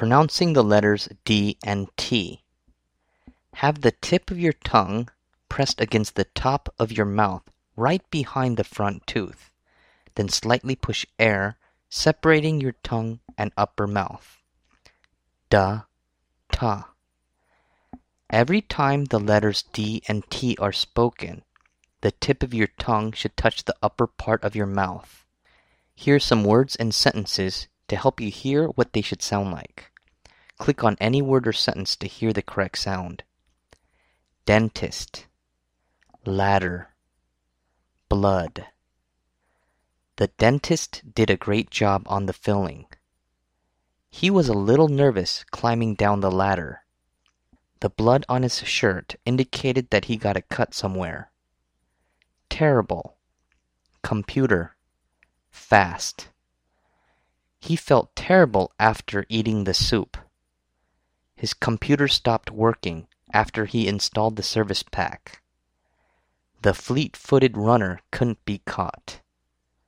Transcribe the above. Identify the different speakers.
Speaker 1: Pronouncing the letters D and T. Have the tip of your tongue pressed against the top of your mouth right behind the front tooth. Then slightly push air, separating your tongue and upper mouth. Da, ta. Every time the letters D and T are spoken, the tip of your tongue should touch the upper part of your mouth. Here are some words and sentences to help you hear what they should sound like. Click on any word or sentence to hear the correct sound. Dentist, ladder, blood. The dentist did a great job on the filling. He was a little nervous climbing down the ladder. The blood on his shirt indicated that he got a cut somewhere. Terrible, computer, fast. He felt terrible after eating the soup. His computer stopped working after he installed the service pack. The fleet-footed runner couldn't be caught.